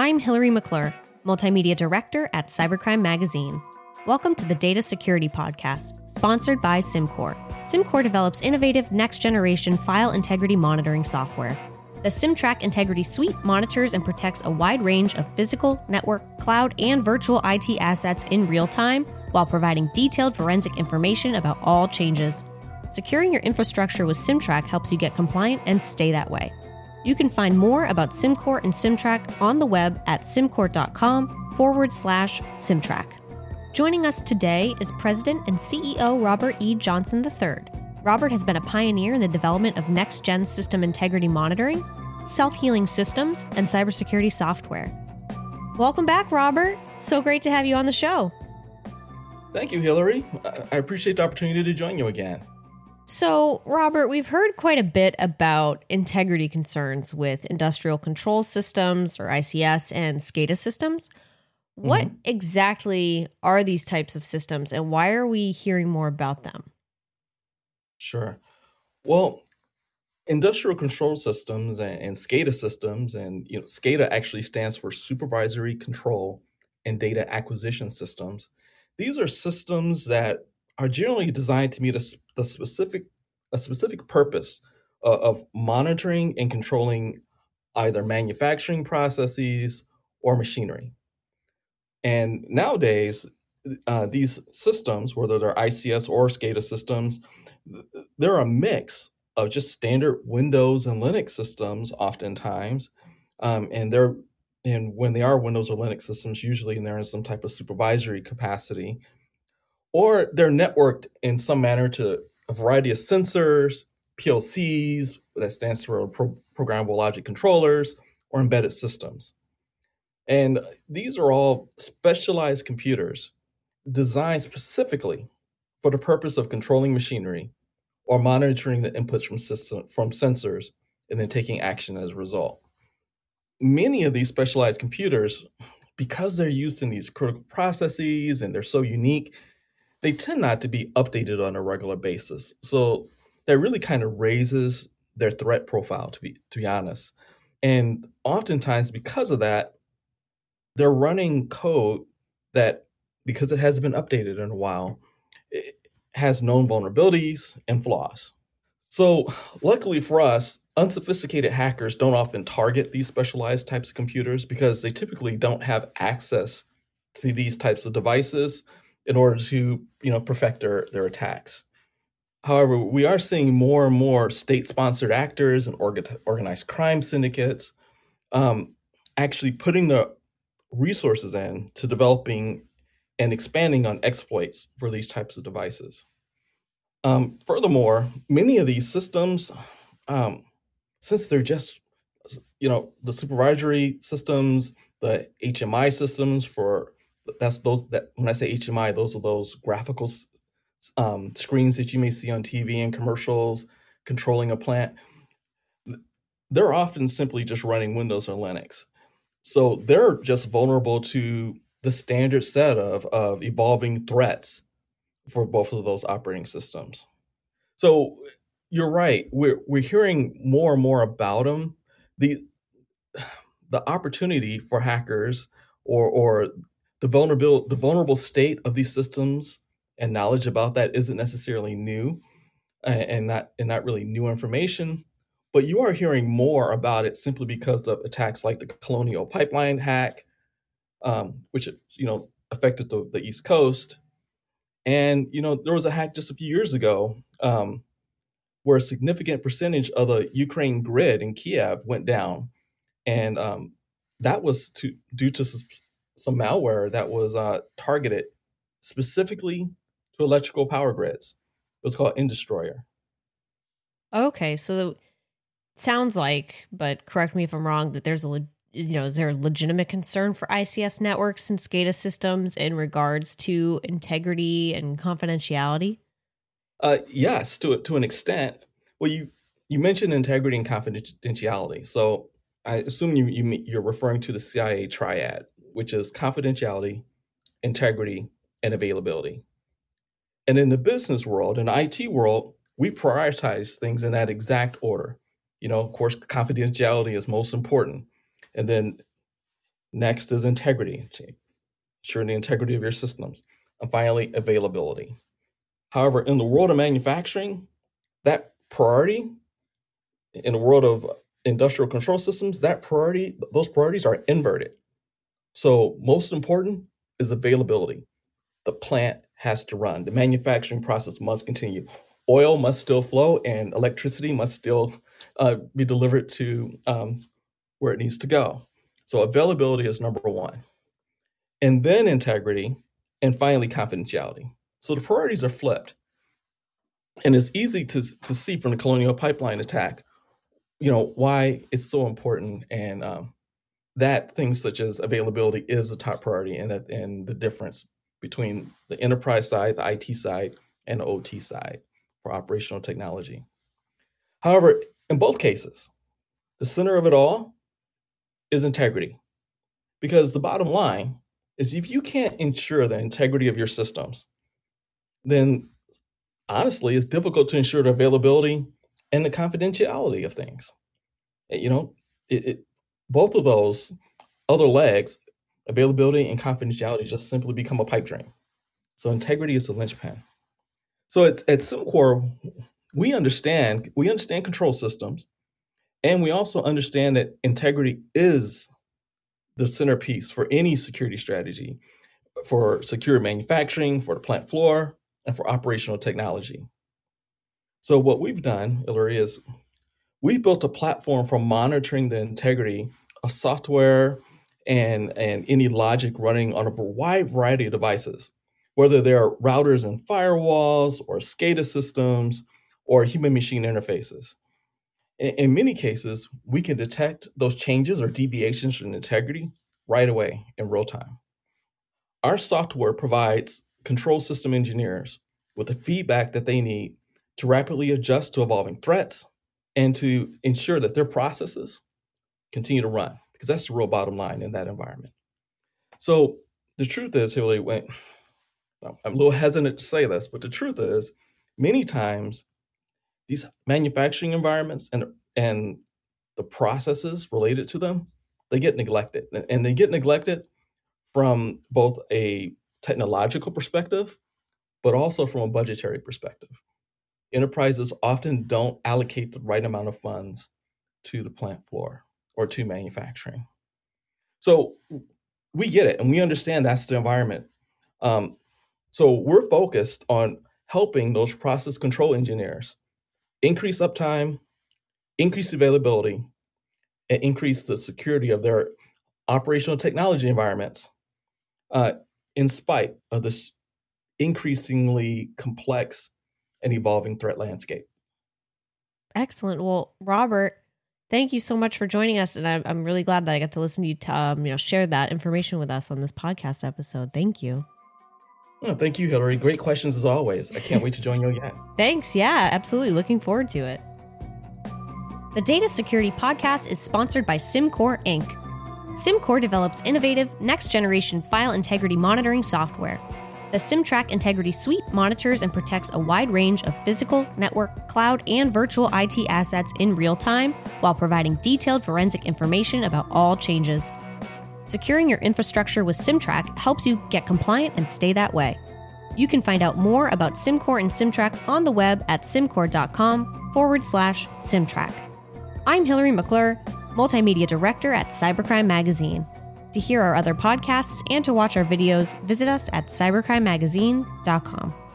I'm Hillary McClure, Multimedia Director at Cybercrime Magazine. Welcome to the Data Security Podcast, sponsored by SimCore. SimCore develops innovative next-generation file integrity monitoring software. The SimTrack Integrity Suite monitors and protects a wide range of physical, network, cloud, and virtual IT assets in real time while providing detailed forensic information about all changes. Securing your infrastructure with SimTrack helps you get compliant and stay that way. You can find more about SimCore and SimTrack on the web at simcore.com/SimTrack. Joining us today is President and CEO Robert E. Johnson III. Robert has been a pioneer in the development of next-gen system integrity monitoring, self-healing systems, and cybersecurity software. Welcome back, Robert. So great to have you on the show. Thank you, Hillary. I appreciate the opportunity to join you again. So, Robert, we've heard quite a bit about integrity concerns with industrial control systems, or ICS, and SCADA systems. What exactly are these types of systems, and why are we hearing more about them? Sure. Well, industrial control systems and SCADA systems, and SCADA actually stands for Supervisory Control and Data Acquisition Systems. These are systems that are generally designed to meet a specific purpose of monitoring and controlling either manufacturing processes or machinery. And nowadays, these systems, whether they're ICS or SCADA systems, they're a mix of just standard Windows and Linux systems oftentimes. And when they are Windows or Linux systems, usually they're in some type of supervisory capacity, or they're networked in some manner to a variety of sensors, PLCs, that stands for programmable logic controllers, or embedded systems. And these are all specialized computers designed specifically for the purpose of controlling machinery or monitoring the inputs from sensors and then taking action as a result. Many of these specialized computers, because they're used in these critical processes and they're so unique, they tend not to be updated on a regular basis. So that really kind of raises their threat profile, to be honest. And oftentimes, because of that, they're running code that, because it hasn't been updated in a while, it has known vulnerabilities and flaws. So luckily for us, unsophisticated hackers don't often target these specialized types of computers because they typically don't have access to these types of devices in order to perfect their attacks. However, we are seeing more and more state-sponsored actors and organized crime syndicates actually putting the resources in to developing and expanding on exploits for these types of devices. Furthermore, many of these systems, since they're just the supervisory systems, the HMI systems when I say HMI, those are those graphical screens that you may see on TV and commercials controlling a plant. They're often simply just running Windows or Linux. So they're just vulnerable to the standard set of evolving threats for both of those operating systems. So you're right. We're hearing more and more about them. The opportunity for hackers or the vulnerable state of these systems and knowledge about that isn't necessarily new and not really new information. But you are hearing more about it simply because of attacks like the Colonial Pipeline hack, which affected the East Coast. And there was a hack just a few years ago where a significant percentage of the Ukraine grid in Kiev went down, and that was due to some malware that was targeted specifically to electrical power grids. It was called Indestroyer. Okay, so sounds like, but correct me if I'm wrong, that there's is there a legitimate concern for ICS networks and SCADA systems in regards to integrity and confidentiality? Yes, to an extent. Well, you mentioned integrity and confidentiality, so I assume you're referring to the CIA triad, which is confidentiality, integrity, and availability. And in the business world, in the IT world, we prioritize things in that exact order. Of course, confidentiality is most important. And then Next is integrity, ensuring the integrity of your systems. And finally, availability. However, in the world of manufacturing, that priority, in the world of industrial control systems, those priorities are inverted. So most important is availability. The plant has to run. The manufacturing process must continue. Oil must still flow and electricity must still be delivered to where it needs to go. So availability is number one. And then integrity, and finally confidentiality. So the priorities are flipped. And it's easy to see from the Colonial Pipeline attack, why it's so important, and that things such as availability is a top priority, and the difference between the enterprise side, the IT side, and the OT side for operational technology. However, in both cases, the center of it all is integrity. Because the bottom line is if you can't ensure the integrity of your systems, then honestly, it's difficult to ensure the availability and the confidentiality of things. Both of those other legs, availability and confidentiality, just simply become a pipe dream. So integrity is the linchpin. So at SimCore, we understand control systems, and we also understand that integrity is the centerpiece for any security strategy, for secure manufacturing, for the plant floor, and for operational technology. So what we've done, Hillary, is we built a platform for monitoring the integrity of software and any logic running on a wide variety of devices, whether they're routers and firewalls or SCADA systems or human-machine interfaces. In many cases, we can detect those changes or deviations from integrity right away in real time. Our software provides control system engineers with the feedback that they need to rapidly adjust to evolving threats and to ensure that their processes continue to run, because that's the real bottom line in that environment. So the truth is, Hillary, I'm a little hesitant to say this, but the truth is, many times these manufacturing environments and the processes related to them, they get neglected. And they get neglected from both a technological perspective, but also from a budgetary perspective. Enterprises often don't allocate the right amount of funds to the plant floor or to manufacturing. So we get it, and we understand that's the environment. So we're focused on helping those process control engineers increase uptime, increase availability, and increase the security of their operational technology environments in spite of this increasingly complex and evolving threat landscape. Excellent. Well, Robert, thank you so much for joining us, and I'm really glad that I got to listen to you share that information with us on this podcast episode. Thank you. Oh, thank you, Hillary. Great questions as always. I can't wait to join you again. Thanks. Yeah, absolutely. Looking forward to it. The Data Security Podcast is sponsored by SimCore Inc. SimCore develops innovative, next-generation file integrity monitoring software. The SimTrack Integrity Suite monitors and protects a wide range of physical, network, cloud, and virtual IT assets in real time while providing detailed forensic information about all changes. Securing your infrastructure with SimTrack helps you get compliant and stay that way. You can find out more about SimCore and SimTrack on the web at simcore.com/SimTrack. I'm Hillary McClure, Multimedia Director at Cybercrime Magazine. To hear our other podcasts and to watch our videos, visit us at cybercrimemagazine.com.